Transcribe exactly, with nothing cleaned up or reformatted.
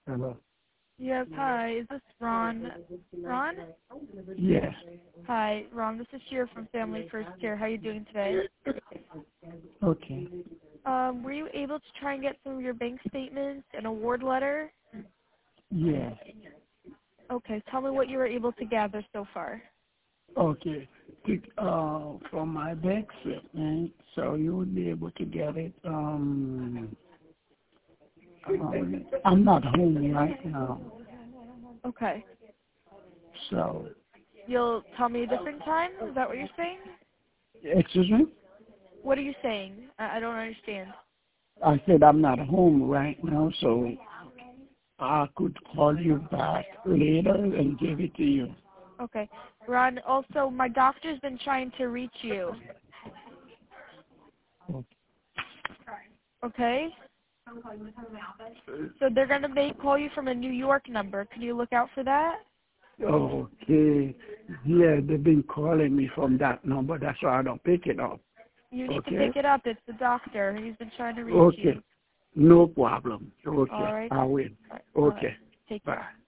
Hello. Yes, hi. Is this Ron? Ron? Yes. Hi, Ron. This is Sheer from Family First Care. How are you doing today? Okay. Um, were you able to try and get some of your bank statements and award letter? Yes. Okay, tell me what you were able to gather so far. Okay. Pick, uh, from my bank statement, so you would be able to get it. Um, um, I'm not home right now, Okay. so. You'll tell me a different time? Is that what you're saying? Excuse me? What are you saying? I, I don't understand. I said I'm not home right now, so I could call you back later and give it to you. Okay. Ron, also, my doctor's been trying to reach you. Okay? So they're going to make call you from a New York number. Can you look out for that? Okay. Yeah, they've been calling me from that number. That's why I don't pick it up. You need Okay? to pick it up. It's the doctor. He's been trying to reach Okay. you. No problem. Okay. All right. I will. All right. Okay. All right. Take care. Bye.